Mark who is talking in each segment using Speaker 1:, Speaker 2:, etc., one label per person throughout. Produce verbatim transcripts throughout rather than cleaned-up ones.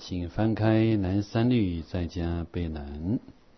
Speaker 1: 请翻开南三律再加备南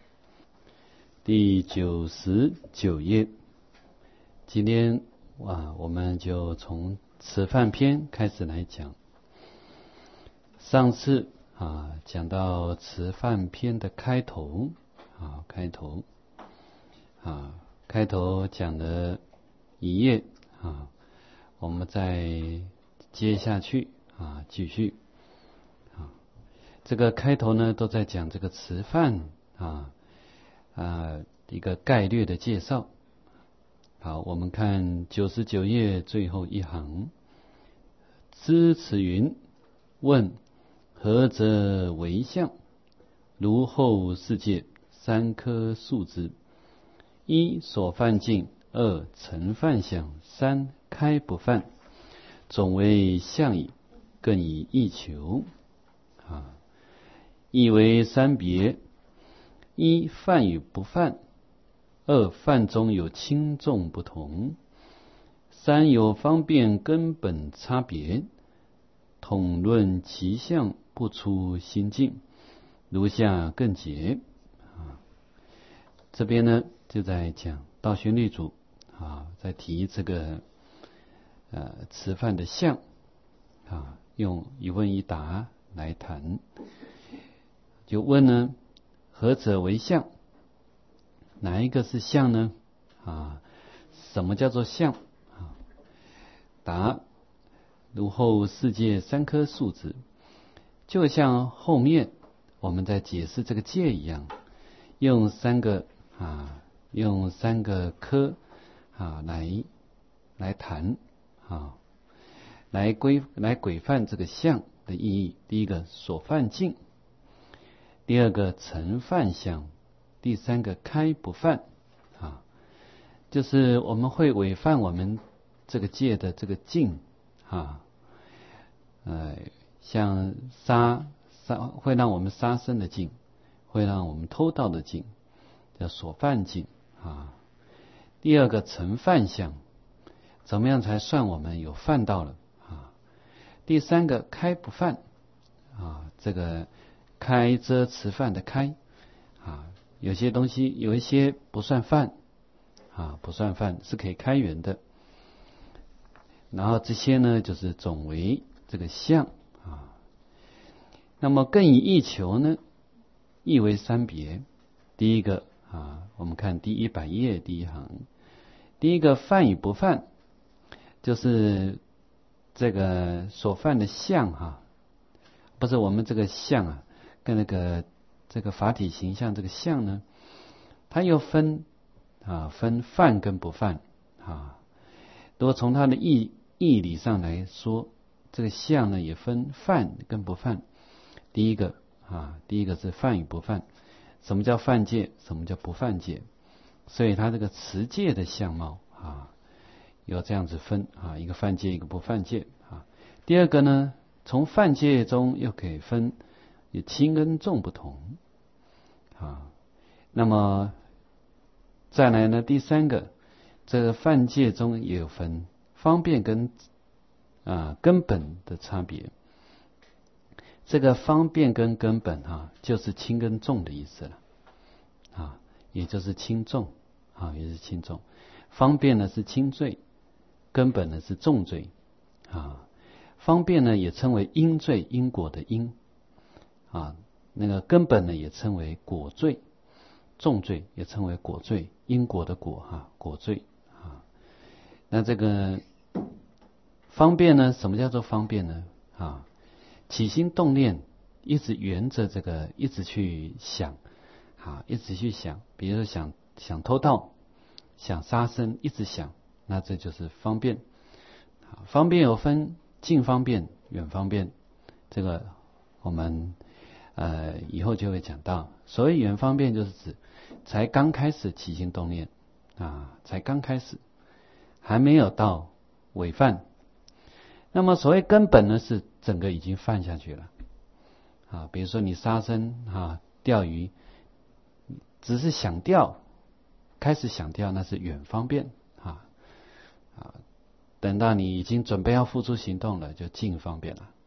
Speaker 1: 第九十九页。今天啊，我们就从此饭篇开始来讲。上次啊讲到此饭篇的开头啊，开头啊，开头讲了一页啊，我们再接下去啊，继续啊。这个开头呢，都在讲这个吃饭啊啊一个概略的介绍。好，我们看九十九页最后一行，知此云：问何则为相？如后世界三科数之：一所犯境，二成犯相，三开不犯，总为相矣。更以义求啊，义为三别：一犯与不犯，二犯中有轻重不同，三有方便根本差别。统论其相，不出心境。如下更解啊。这边呢就在讲道宣律主啊，在提这个呃吃饭的相啊，用一问一答来谈。就问呢，何者为相？哪一个是相呢？啊，什么叫做相？啊，答：如后世界三科数之，就像后面我们在解释这个界一样，用三个啊，用三个科啊来来谈啊，来规来规范这个相的意义。第一个所犯境，第二个成犯相，第三个开不犯啊，就是我们会违犯我们这个界的这个境啊，呃，像杀杀会让我们杀生的境，会让我们偷盗的境，叫所犯境啊。第二个成犯相，怎么样才算我们有犯到了啊？第三个开不犯啊，这个开遮持犯的开啊，有些东西有一些不算犯啊，不算犯是可以开源的。然后这些呢，就是总为这个相啊。那么更以义求呢，义为三别。第一个啊，我们看第一百页第一行，第一个犯与不犯，就是这个所犯的相哈、啊，不是我们这个相啊，跟那个这个法体形象这个相呢，它又分啊分犯跟不犯啊。如果从它的义义理上来说，这个相呢也分犯跟不犯。第一个啊，第一个是犯与不犯。什么叫犯戒？什么叫不犯戒？所以它这个持戒的相貌啊，有这样子分啊，一个犯戒，一个不犯戒啊。第二个呢，从犯戒中又可以分也轻跟重不同啊。那么再来呢，第三个，这个犯戒中也有分方便跟啊根本的差别。这个方便跟根本啊，就是轻跟重的意思了啊，也就是轻重啊，也是轻重。方便呢是轻罪，根本呢是重罪啊。方便呢也称为因罪，因果的因啊，那个根本呢也称为果罪，重罪也称为果罪，因果的果哈、啊，果罪啊。那这个方便呢，什么叫做方便呢？啊，起心动念一直沿着这个一直去想啊，一直去想，比如说想想偷盗，想杀生，一直想，那这就是方便。方便有分近方便、远方便，这个我们呃以后就会讲到。所谓远方便，就是指才刚开始起心动念啊，才刚开始，还没有到违犯。那么所谓根本呢，是整个已经犯下去了啊。比如说你杀生啊、钓鱼，只是想钓，开始想钓，那是远方便啊啊。等到你已经准备要付出行动了，就近方便了。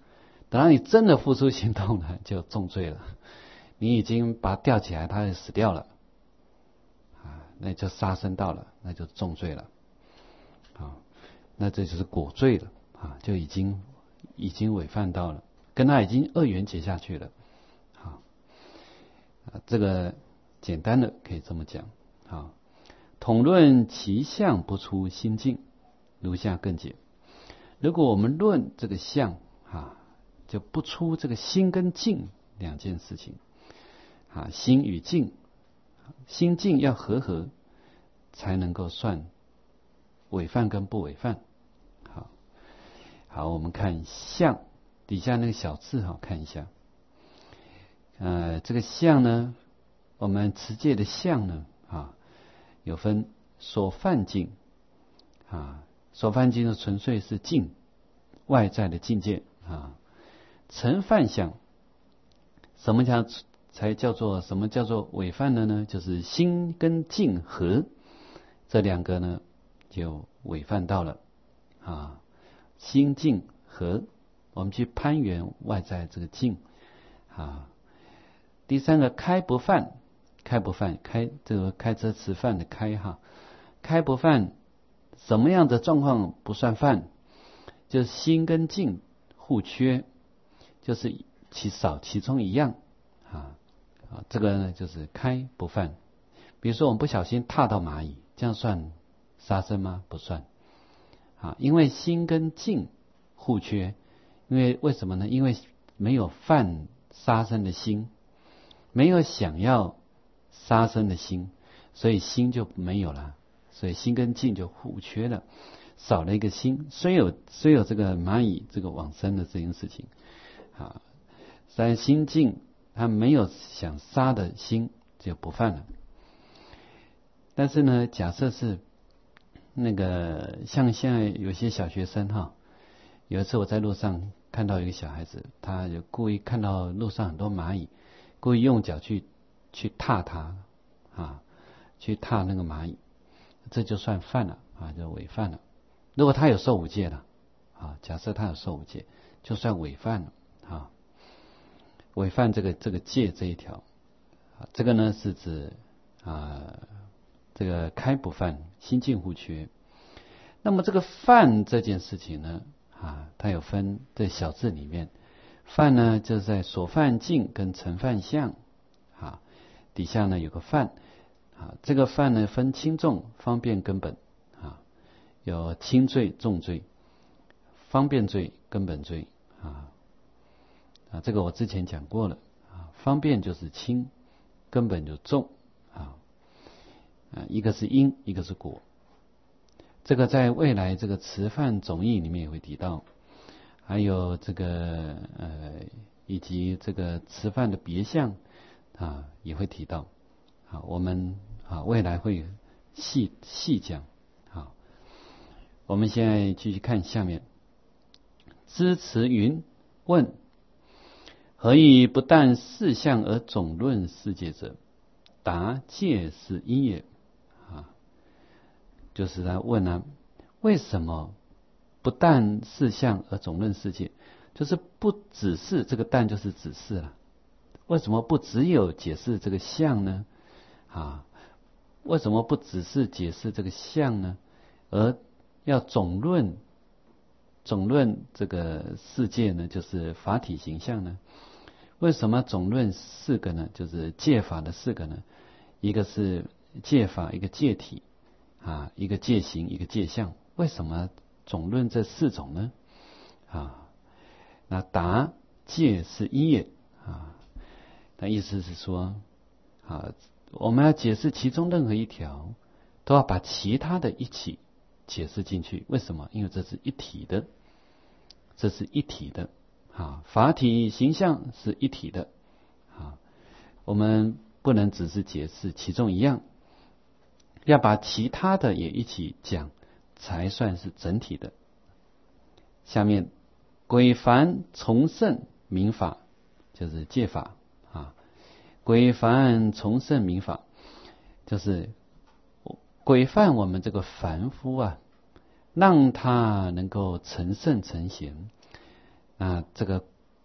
Speaker 1: 等到你真的付出行动了，就重罪了。你已经把它吊起来，它就死掉了，啊，那就杀生道了，那就重罪了，啊，那这就是果罪了，啊，就已经已经违犯到了，跟他已经恶缘结下去了，啊，这个简单的可以这么讲，啊，统论其相不出心境，如下更解。如果我们论这个相，啊，就不出这个心跟境两件事情。啊，心与境，心境要和合，才能够算违犯跟不违犯。好，好，我们看相底下那个小字哈，看一下。呃，这个相呢，我们持戒的相呢，啊，有分所犯境，啊，所犯境呢纯粹是境外在的境界啊，成犯相，什么叫？才叫做什么叫做违犯的呢？就是心跟境合这两个呢，就违犯到了啊。心境合，我们去攀缘外在这个境啊。第三个开不犯，开不犯，开这个开车吃饭的开哈，开不犯，什么样的状况不算犯？就是心跟境互缺，就是其少其中一样啊。啊，这个呢就是开不犯。比如说我们不小心踏到蚂蚁，这样算杀生吗？不算。啊，因为心跟境互缺，因为为什么呢？因为没有犯杀生的心，没有想要杀生的心，所以心就没有了，所以心跟境就互缺了，少了一个心。虽有虽有这个蚂蚁这个往生的这件事情，啊，但心境他没有想杀的心就不犯了。但是呢，假设是那个像现在有些小学生哈，有一次我在路上看到一个小孩子，他就故意看到路上很多蚂蚁，故意用脚去去踏它啊，去踏那个蚂蚁，这就算犯了啊，就违犯了。如果他有受五戒了啊，假设他有受五戒，就算违犯了啊。违犯这个这个戒这一条，啊，这个呢是指啊这个开不犯，心境互缺。那么这个犯这件事情呢，啊，它有分在小字里面，犯呢就是在所犯境跟成犯相，啊，底下呢有个犯，啊，这个犯呢分轻重、方便、根本，啊，有轻罪、重罪、方便罪、根本罪，啊。啊，这个我之前讲过了啊，方便就是轻，根本就重啊，啊，一个是因，一个是果。这个在未来这个持犯总义里面也会提到，还有这个呃，以及这个持犯的别相啊，也会提到。好，我们啊未来会细细讲。好，我们现在继续看下面，支持云问。何以不但四相而总论世界者？答：戒是因也。啊，就是他问啊，为什么不但四相而总论世界？就是不只是这个但就是只是了。为什么不只有解释这个相呢？啊，为什么不只是解释这个相呢？而要总论总论这个世界呢？就是法体形象呢？为什么总论四个呢？就是戒法的四个呢？一个是戒法，一个戒体啊，一个戒行，一个戒相。为什么总论这四种呢？啊，那答戒是一也啊，那意思是说啊，我们要解释其中任何一条，都要把其他的一起解释进去。为什么？因为这是一体的，这是一体的。啊，法体形象是一体的，啊，我们不能只是解释其中一样，要把其他的也一起讲，才算是整体的。下面轨繁从圣明法，就是戒法啊，轨繁从圣明法，就是规范我们这个凡夫啊，让他能够成圣成贤。那这个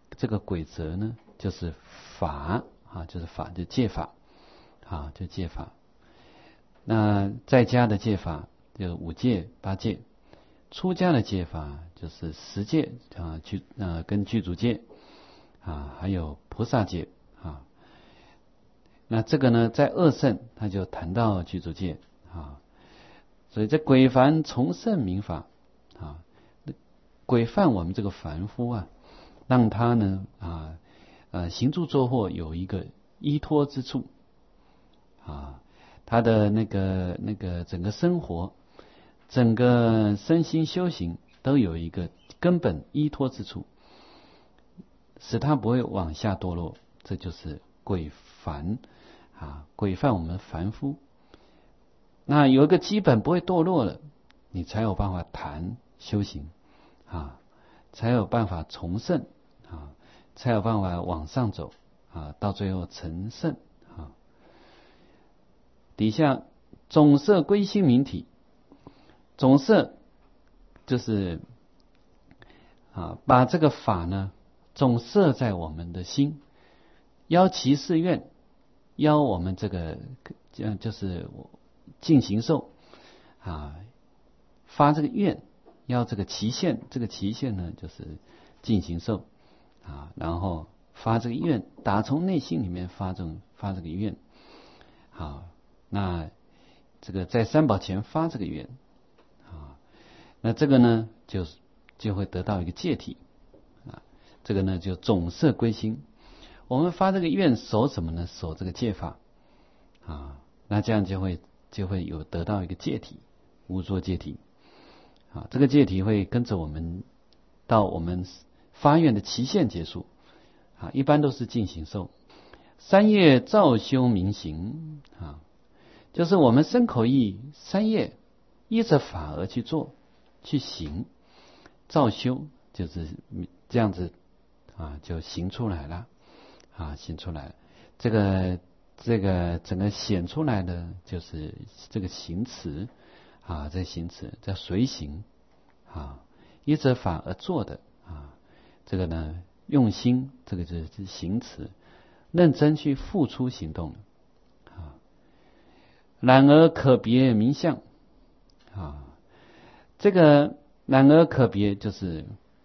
Speaker 1: 这个鬼则呢，就是法啊，就是法，就戒法啊，就戒法。那在家的戒法就五戒八戒，出家的戒法就是十戒啊，具呃跟具足戒啊，还有菩萨戒啊。那这个呢，在二圣他就谈到具足戒啊，所以在鬼凡从圣明法啊，规范我们这个凡夫啊，让他呢啊呃行住坐卧有一个依托之处啊，他的那个那个整个生活，整个身心修行都有一个根本依托之处，使他不会往下堕落，这就是鬼凡啊，规范我们凡夫。那有一个基本不会堕落了，你才有办法谈修行啊，才有办法从圣啊，才有办法往上走啊，到最后成圣啊。底下总摄归心明体，总摄就是啊，把这个法呢总摄在我们的心，邀其誓愿，邀我们这个就是进行受啊，发这个愿，要这个期限，这个期限呢就是进行受啊，然后发这个愿，打从内心里面发这种发这个愿啊，那这个在三宝前发这个愿啊，那这个呢就就会得到一个戒体啊，这个呢就总摄归心。我们发这个愿守什么呢？守这个戒法啊，那这样就会就会有得到一个戒体，无作戒体啊。这个戒体会跟着我们到我们发愿的期限结束啊，一般都是进行受。三业照修明行啊，就是我们身口意三业依着法而去做去行，照修就是这样子啊，就行出来了。啊，显出来，这个这个整个显出来的就是这个行持啊，这行持叫随行啊，依着法而做的啊，这个呢用心，这个就是行持，认真去付出行动啊。然而可别名相啊，这个然而可别就是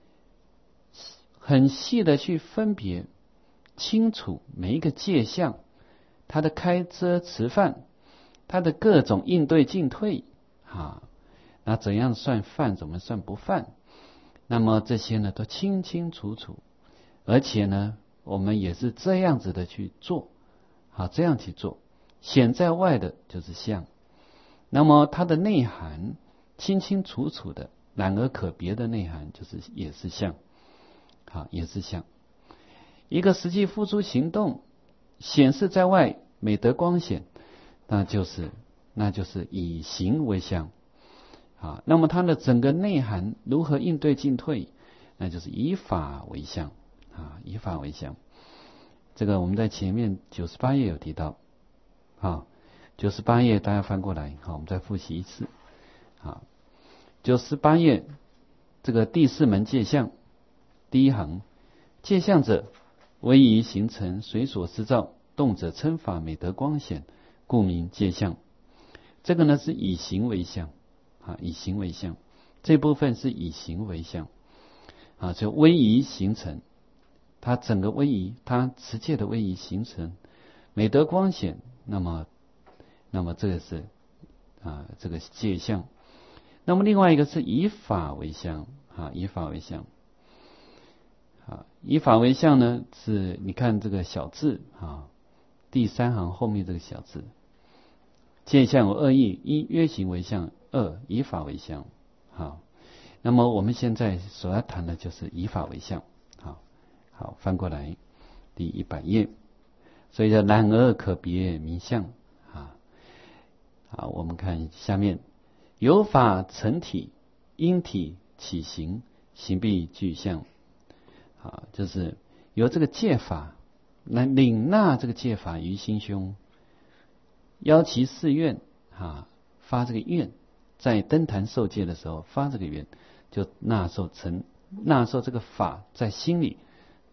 Speaker 1: 很细的去分别。清楚每一个界相，它的开遮持犯，它的各种应对进退啊，那怎样算犯，怎么算不犯？那么这些呢都清清楚楚，而且呢，我们也是这样子的去做，啊，这样去做，显在外的就是相，那么它的内涵清清楚楚的，然而可别的内涵就是也是相，啊，也是相。一个实际付出行动，显示在外，美德光显，那就是那就是以行为相啊。那么它的整个内涵如何应对进退，那就是以法为相啊，以法为相。这个我们在前面九十八页有提到啊，九十八页大家翻过来，好，我们再复习一次啊。九十八页这个第四门戒相，第一行，戒相者。唯以形成随所施造，动者称法美德光显，故名戒相。这个呢是以行为相啊，以行为相，这部分是以行为相啊，就威仪形成，它整个威仪，它持戒的威仪形成，美德光显，那么那么这个是啊这个戒相。那么另外一个是以法为相啊，以法为相。啊，以法为相呢，是你看这个小字啊，第三行后面这个小字，戒相有二义：一约行为相，二以法为相。好，那么我们现在所要谈的就是以法为相。好，好，翻过来第一百页，所以叫然而可别名相啊。好，我们看下面，有法成体，因体起行，行必具相。啊，就是由这个戒法来领纳这个戒法于心胸，邀其誓愿啊，发这个愿，在登坛受戒的时候发这个愿，就纳受成纳受这个法在心里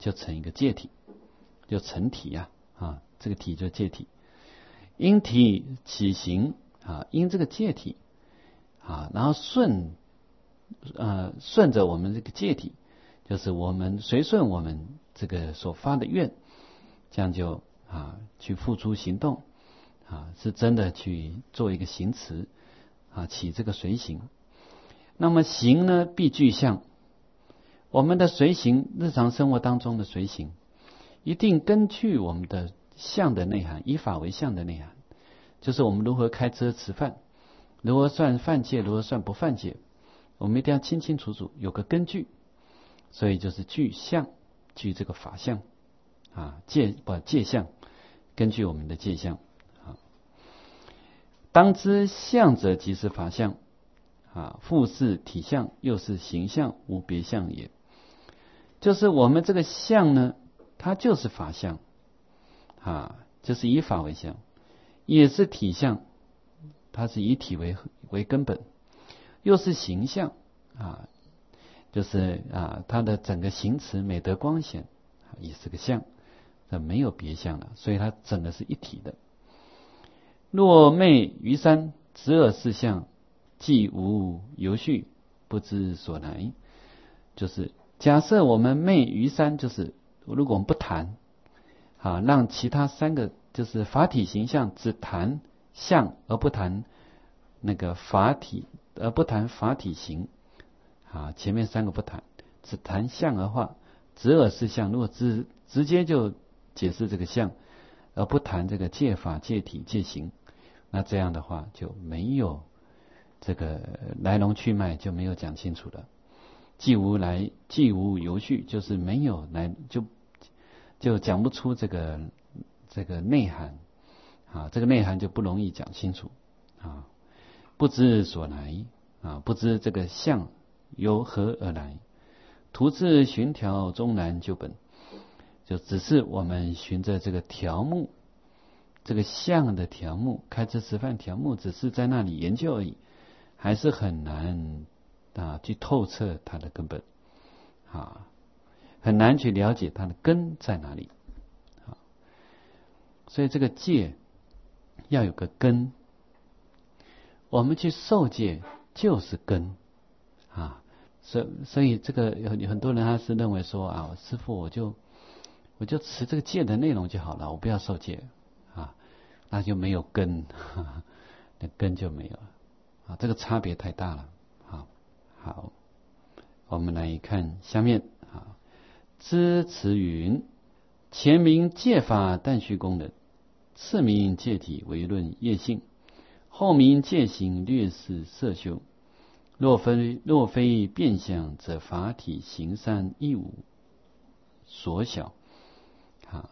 Speaker 1: 就成一个戒体，就成体呀、啊，啊，这个体就戒体。因体起行啊，因这个戒体啊，然后顺呃顺着我们这个戒体，就是我们随顺我们这个所发的愿，这样就啊去付诸行动啊，是真的去做一个行持啊，起这个随行。那么行呢，必具相。我们的随行，日常生活当中的随行，一定根据我们的相的内涵，以法为相的内涵，就是我们如何开车吃饭，如何算犯戒，如何算不犯戒，我们一定要清清楚楚，有个根据。所以就是具相，具这个法相啊，戒不戒相，根据我们的戒相啊。当知相者即是法相啊，复是体相，又是形象，无别相也。就是我们这个相呢，它就是法相啊，就是以法为相，也是体相，它是以体为为根本，又是形象啊，就是啊，它的整个行持美德光显也是个相，那没有别相了，所以它整个是一体的。若昧于三，执尔四相，既无由序，不知所来。就是假设我们昧于三，就是如果我们不谈啊，让其他三个就是法体形象只谈相而不谈那个法体，而不谈法体形啊，前面三个不谈，只谈相的话，执尔四相，如果直直接就解释这个相，而不谈这个戒法、戒体、戒行，那这样的话就没有这个来龙去脉，就没有讲清楚了。既无来，既无由序，就是没有来，就就讲不出这个这个内涵啊，这个内涵就不容易讲清楚啊，不知所来啊，不知这个相由何而来，徒自寻条终难究本，就只是我们循着这个条目，这个相的条目，开支吃饭条目，只是在那里研究而已，还是很难啊去透彻它的根本啊，很难去了解它的根在哪里啊。所以这个戒要有个根，我们去受戒就是根啊。所所以这个有很多人他是认为说啊，师父我就我就持这个戒的内容就好了，我不要受戒啊，那就没有根，呵呵，那根就没有了啊，这个差别太大了。好，好，我们来看下面啊，知持云：前明戒法但须功能，次明戒体为论业性，后明戒行略示色修。若非若非变相，则法体行三一五所小啊，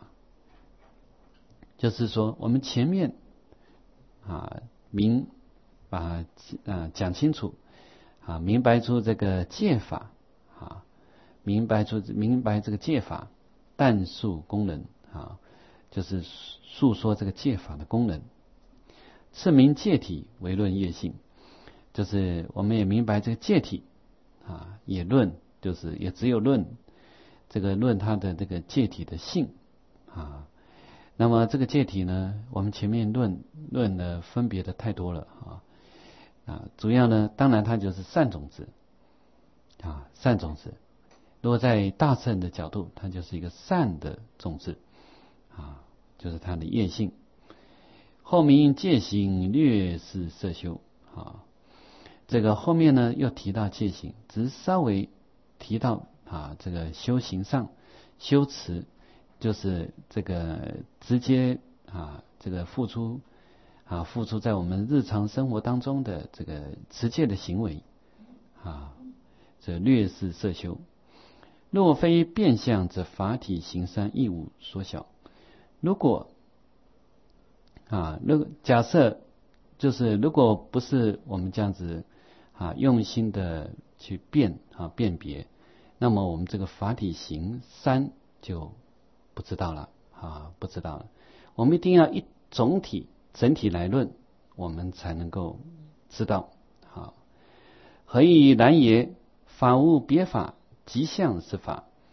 Speaker 1: 就是说我们前面啊明把啊讲清楚啊，明白出这个戒法啊，明白出明白这个戒法但述功能啊，就是述说这个戒法的功能。次明戒体为论业性，就是我们也明白这个戒体啊，也论就是也只有论这个论它的这个戒体的性啊。那么这个戒体呢，我们前面论论的分别的太多了啊啊，主要呢，当然它就是善种子啊，善种子。如果在大乘的角度，它就是一个善的种子啊，就是它的业性。后明戒行略示色修啊，这个后面呢又提到戒行，只是稍微提到啊这个修行上修持，就是这个直接啊这个付出啊付出在我们日常生活当中的这个持戒的行为啊，这略示色修。若非变相，则法体行三一五所小。如果啊，如果假设就是如果不是我们这样子啊用心的去辨啊辨别，那么我们这个法体行三就不知道了啊，不知道了。我们一定要一总体整体来论，我们才能够知道。好，何以然也？法无别法，即相是法。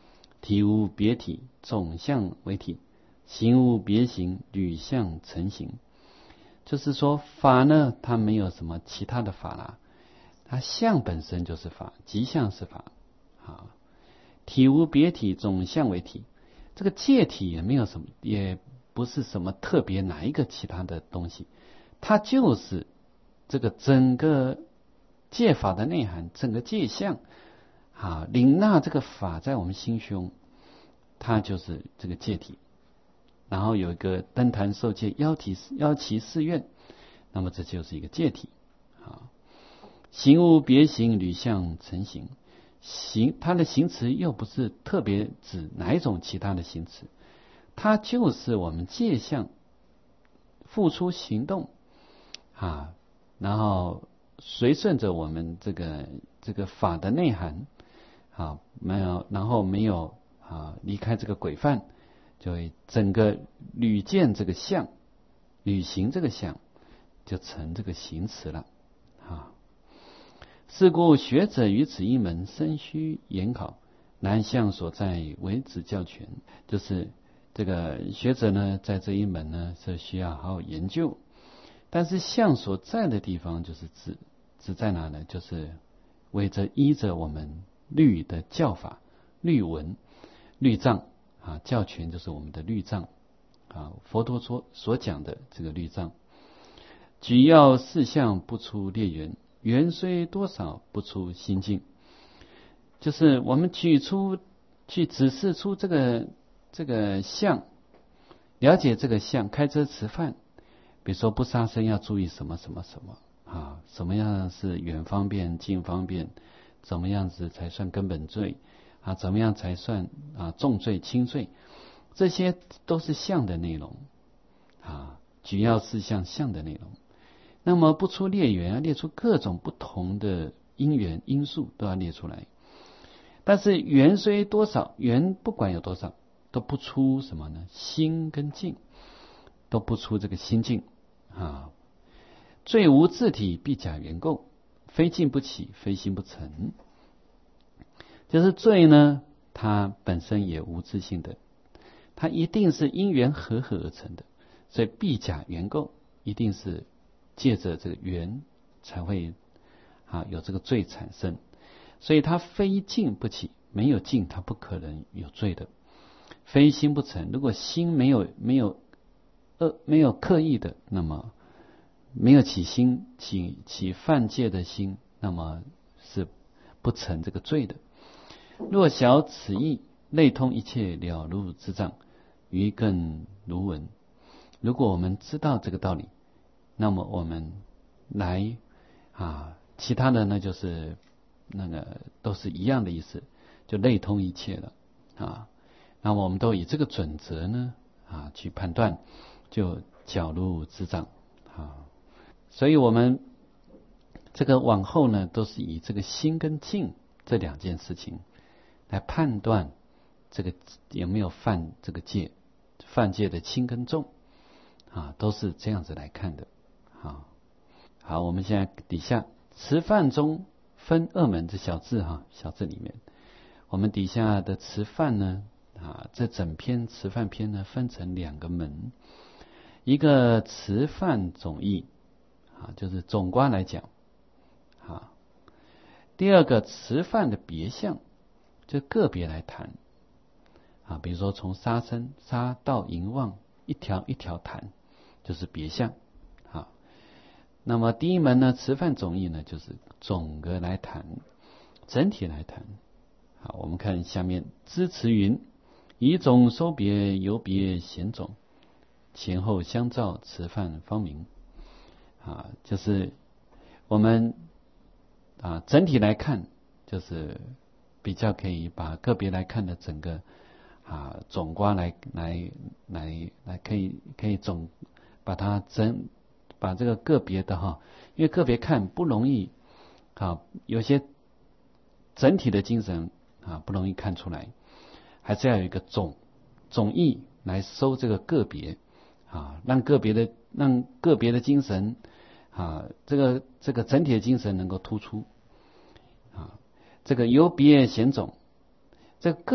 Speaker 1: 体无别体，总相为体，行无别行，履相成形。就是说法呢，它没有什么其他的法啦，它相本身就是法，即相是法啊。体无别体，总相为体，这个戒体也没有什么，也不是什么特别哪一个其他的东西，它就是这个整个戒法的内涵，整个戒相啊，领纳这个法在我们心胸，它就是这个戒体。然后有一个登坛受戒，邀其邀其誓愿，那么这就是一个戒体啊。行无别行，履相成形。行，它的行持又不是特别指哪一种其他的行持，它就是我们戒相付出行动啊，然后随顺着我们这个这个法的内涵啊，没有，然后没有啊离开这个规范。就会整个履见这个相，履行这个相，就成这个行持了啊。是故学者于此一门深须研考，难相所在，为之教全。就是这个学者呢，在这一门呢是需要好好研究，但是相所在的地方，就是指指在哪呢？就是为着依着我们律的教法、律文、律藏。啊，教全就是我们的律藏啊，佛陀所所讲的这个律藏，举要四相不出列缘，缘虽多少不出心境。就是我们举出去指示出这个这个相，了解这个相，开车吃饭，比如说不杀生要注意什么什么什么啊，什么样是远方便近方便，怎么样子才算根本罪。啊，怎么样才算啊重罪轻罪？这些都是相的内容啊，举要四项相的内容。那么不出列缘，列出各种不同的因缘因素都要列出来。但是缘虽多少，缘不管有多少，都不出什么呢？心跟境都不出这个心境啊。罪无自体，必假缘垢，非境不起，非心不成。就是罪呢，它本身也无自性的，它一定是因缘和合而成的，所以必假缘垢，一定是借着这个缘才会啊有这个罪产生，所以它非境不起，没有境它不可能有罪的，非心不成。如果心没有没有恶没有刻意的，那么没有起心起起犯戒的心，那么是不成这个罪的。若晓此意，类通一切了如之障，于更如闻。如果我们知道这个道理，那么我们来啊，其他的呢就是那个都是一样的意思，就类通一切了啊。那么我们都以这个准则呢啊去判断，就皎如之障啊。所以我们这个往后呢，都是以这个心跟境这两件事情来判断这个有没有犯这个戒，犯戒的轻跟重啊，都是这样子来看的啊。好，我们现在底下持犯中分二门，这小字哈，小字里面，我们底下的持犯呢啊，这整篇持犯篇呢分成两个门，一个持犯总义啊，就是总观来讲啊，第二个持犯的别相。就个别来谈啊，比如说从杀生、杀盗淫妄一条一条谈，就是别相啊。那么第一门呢，持犯总义呢，就是总个来谈，整体来谈。好，我们看下面支持云：以种收别，由别显种，前后相照，持犯方明。啊，就是我们啊整体来看，就是。比较可以把个别来看的整个啊总观来来来来可以可以总把它整把这个个别的哈，因为个别看不容易啊，有些整体的精神啊不容易看出来，还是要有一个总总义来收这个个别啊，让个别的让个别的精神啊这个这个整体的精神能够突出啊。这个由别显种，这个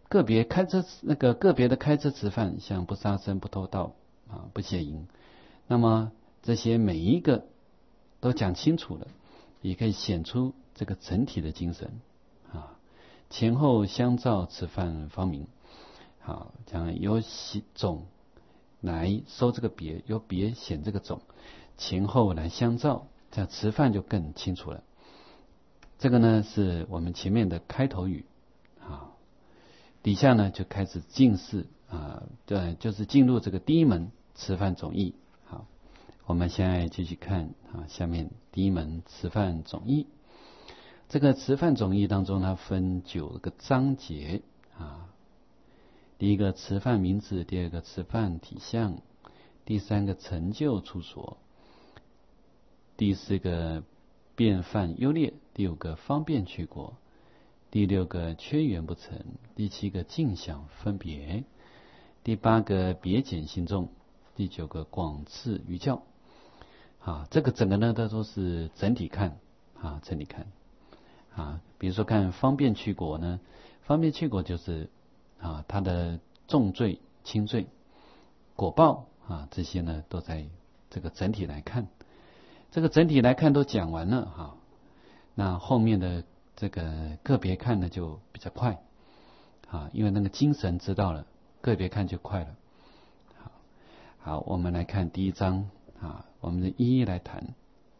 Speaker 1: 个别开车那个个别的开车吃饭，像不杀生、不偷盗啊、不邪淫，那么这些每一个都讲清楚了，也可以显出这个整体的精神啊。前后相照，吃饭方明。好，讲由总来收这个别，由别显这个总，前后来相照，这样吃饭就更清楚了。这个呢是我们前面的开头语啊，底下呢就开始进士啊，对，就是进入这个第一门吃饭总义。好，我们现在继续看啊，下面第一门吃饭总义。这个吃饭总义当中，它分九个章节啊。第一个吃饭名字，第二个吃饭体相，第三个成就处所，第四个便饭优劣，第五个方便去果，第六个缺缘不成，第七个镜想分别，第八个别简心重，第九个广次于教。啊，这个整个呢，它都是整体看啊，整体看啊。比如说看方便去果呢，方便去果就是啊，它的重罪、轻罪、果报啊，这些呢都在这个整体来看。这个整体来看都讲完了哈，那后面的这个个别看呢就比较快啊，因为那个精神知道了，个别看就快了。好，好，我们来看第一章啊，我们一一来谈。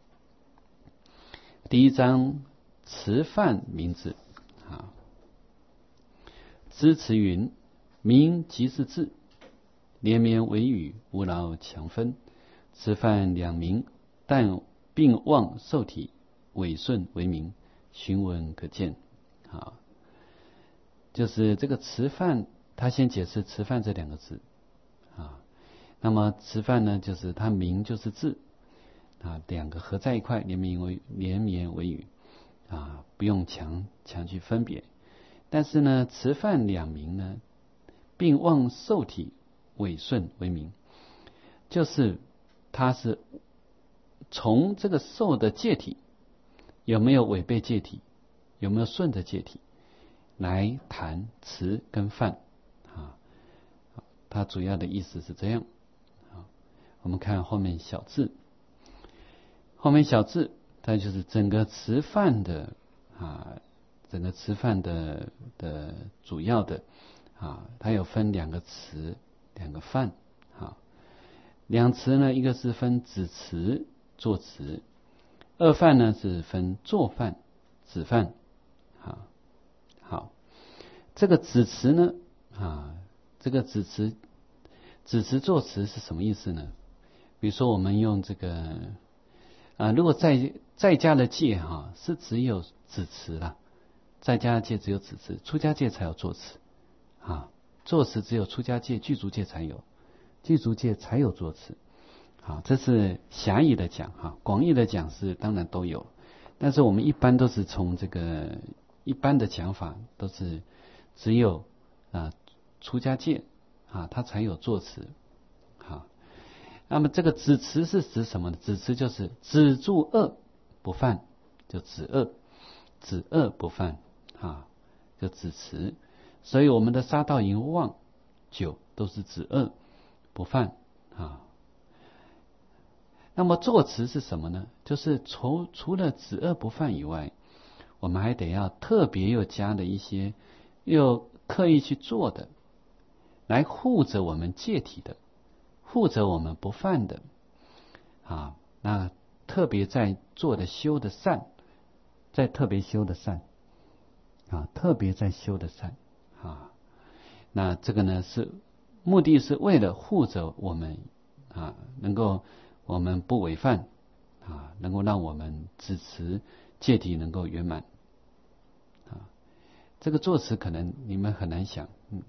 Speaker 1: 第一章吃饭名字啊。支持云：名即是字，连绵为语，无劳强分。吃饭两名，但并忘受体，委顺为名，循文可见。啊，就是这个吃饭，他先解释吃饭这两个字啊。那么吃饭呢，就是它名就是字啊，两个合在一块，连绵为连绵为语啊，不用强强去分别。但是呢，吃饭两名呢，并忘受体，委顺为名，就是它是从这个受的介体有没有违背介体，有没有顺着介体来谈吃跟饭啊。它主要的意思是这样啊。我们看后面小字，后面小字，它就是整个吃饭的啊。整个吃饭的的主要的啊，它有分两个词，两个饭啊。两词呢，一个是分子词、作词；二饭呢是分作饭、子饭。啊，好，这个子词呢啊，这个子词、子词作词是什么意思呢？比如说我们用这个啊，如果在在家的戒哈、啊，是只有子词啦。在家界只有子词，出家界才有作词啊。作词只有出家界、具足界才有，具足界才有作词。好，这是狭义的讲哈，广义的讲是当然都有，但是我们一般都是从这个一般的讲法，都是只有啊出家界啊，它才有作词。好，那么这个子词是指什么呢？子词就是止住恶不犯，就止恶，止恶不犯。啊，就止持，所以我们的杀盗淫妄酒都是止恶不犯啊。那么作词是什么呢？就是除除了止恶不犯以外，我们还得要特别又加的一些，又刻意去做的，来护着我们戒体的，护着我们不犯的啊。那特别在做的修的善，在特别修的善。啊，特别在修的善啊，那这个呢是目的是为了护着我们啊，能够我们不违犯啊，能够让我们支持戒体能够圆满啊。这个作词可能你们很难想，嗯，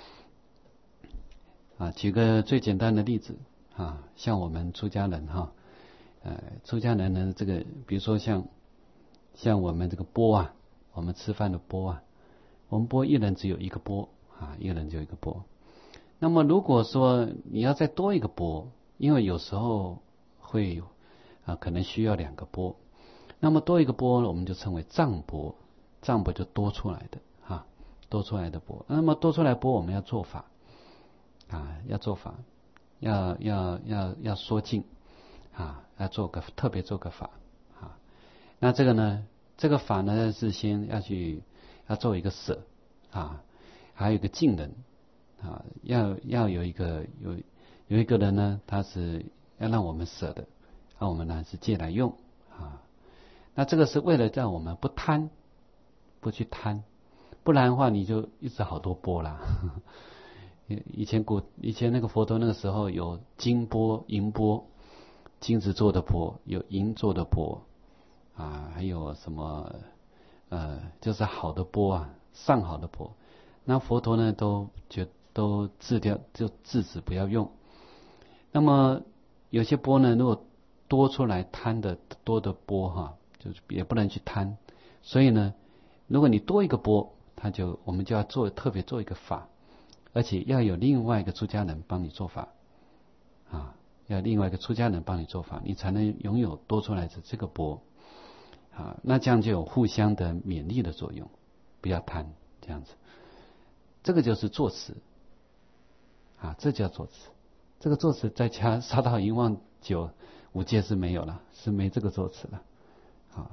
Speaker 1: 啊，举个最简单的例子啊，像我们出家人哈，呃，出家人呢，这个比如说像像我们这个钵啊。我们吃饭的钵啊，我们钵一人只有一个钵啊，一个人就一个钵。那么如果说你要再多一个钵，因为有时候会啊可能需要两个钵，那么多一个钵我们就称为胀钵，胀钵就多出来的啊， 多出来的钵。那么多出来钵我们要做法啊，要做法，要要要要说净啊，要做个特别做个法啊。那这个呢，这个法呢是先要去要做一个舍啊，还有一个净人啊，要要有一个有有一个人呢，他是要让我们舍的，让我们呢是借来用啊。那这个是为了让我们不贪，不去贪，不然的话你就一直好多钵啦。以前古以前那个佛陀那个时候有金钵、银钵，金子做的钵，有银做的钵啊，还有什么呃，就是好的钵啊，上好的钵。那佛陀呢都觉都制掉，就制止不要用。那么有些钵呢，如果多出来贪的多的钵哈，就是也不能去贪。所以呢，如果你多一个钵，他就我们就要做特别做一个法。而且要有另外一个出家人帮你做法啊，要另外一个出家人帮你做法，你才能拥有多出来的这个钵啊。那这样就有互相的勉励的作用，不要贪，这样子。这个就是坐持啊，这叫坐持。这个坐持在家杀到淫妄酒五戒是没有了，是没这个坐持了啊。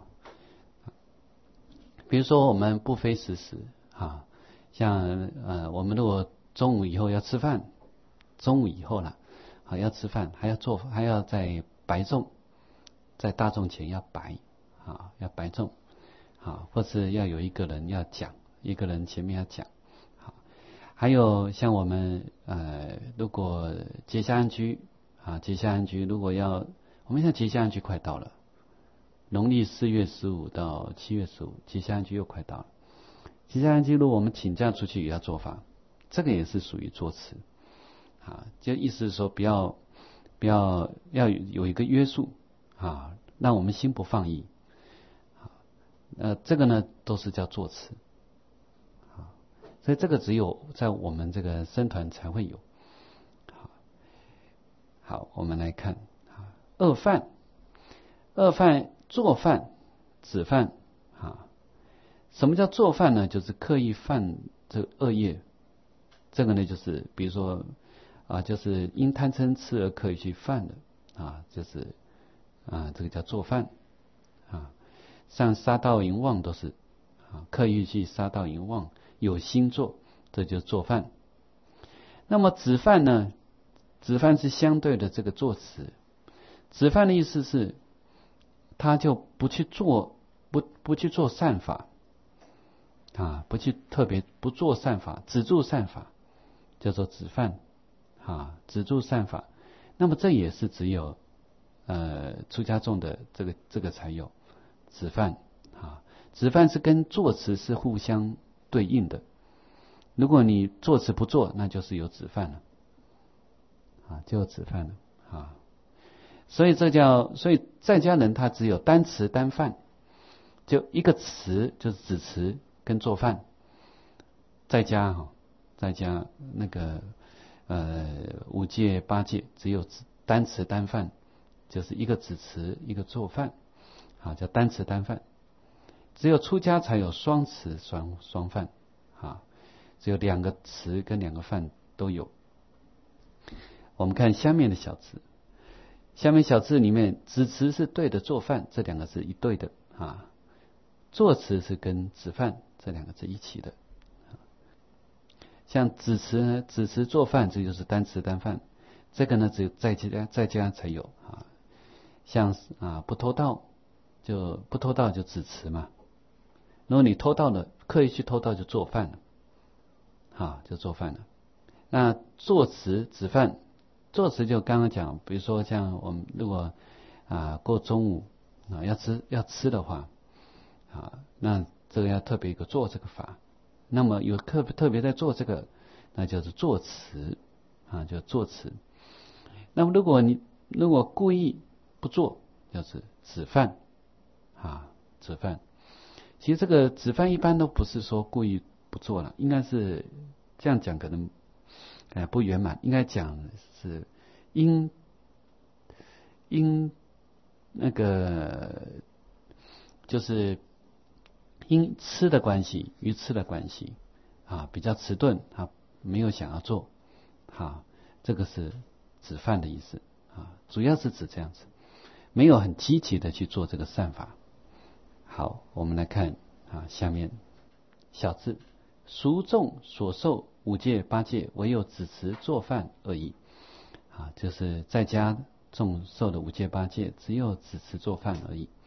Speaker 1: 比如说我们不非时时啊，像呃我们如果中午以后要吃饭，中午以后了，好要吃饭，还要做，还要在白粽，在大众前要白啊，要白粽啊，或是要有一个人要讲，一个人前面要讲，好，还有像我们呃，如果结夏安居啊，结夏安居如果要，我们现在结夏安居快到了，农历四月十五到七月十五，结夏安居又快到了，结夏安居如果我们请假出去也要做法。这个也是属于坐持啊，就意思是说不要不要要有一个约束啊，让我们心不放逸啊，呃，这个呢都是叫坐持啊，所以这个只有在我们这个僧团才会有。好，好，我们来看啊，恶犯，恶犯做犯、止犯啊，什么叫做犯呢？就是刻意犯这个恶业。这个呢，就是比如说啊，就是因贪嗔痴而刻意去犯的啊，就是啊，这个叫做犯啊。像杀盗淫妄都是啊，刻意去杀盗淫妄，有心做，这就是做犯。那么止犯呢？止犯是相对的这个坐持。止犯的意思是，他就不去做，不不去做善法啊，不去特别不做善法，止住善法。叫做止犯啊，止住善法。那么这也是只有呃出家众的这个这个才有止犯啊。止犯是跟坐持是互相对应的。如果你坐持不做，那就是有止犯了啊，就有止犯了啊。所以这叫，所以在家人他只有单持单犯，就一个持就是止持跟做犯，在家哈。在家那个呃五戒八戒只有单持单犯，就是一个止持一个做犯，啊叫单持单犯。只有出家才有双持双双犯啊，只有两个持跟两个犯都有。我们看下面的小字，下面小字里面止持是对的做犯，这两个是一对的啊，坐持是跟止犯这两个是一起的。像止持呢，止持做犯，这就是单持单犯，这个呢只有在家在家才有啊。像啊不偷盗，就不偷盗就止持嘛。如果你偷盗了，刻意去偷盗就做犯了，啊就做犯了。那坐持止犯，坐持就刚刚讲，比如说像我们如果啊过中午啊要吃要吃的话啊，那这个要特别一个做这个法。那么有特特别在做这个，那就是坐持啊，就坐持。那么如果你如果故意不做，就是止犯啊，止犯。其实这个止犯一般都不是说故意不做了，应该是这样讲可能呃不圆满，应该讲是因因那个就是因吃的关系，鱼吃的关系啊比较迟钝，他没有想要做，啊，这个是止犯的意思啊，主要是指这样子，没有很积极的去做这个善法。好，我们来看啊，下面小字，俗众所受五戒八戒，唯有只持做饭而已。啊，就是在家众受的五戒八戒，只有只持做饭而已。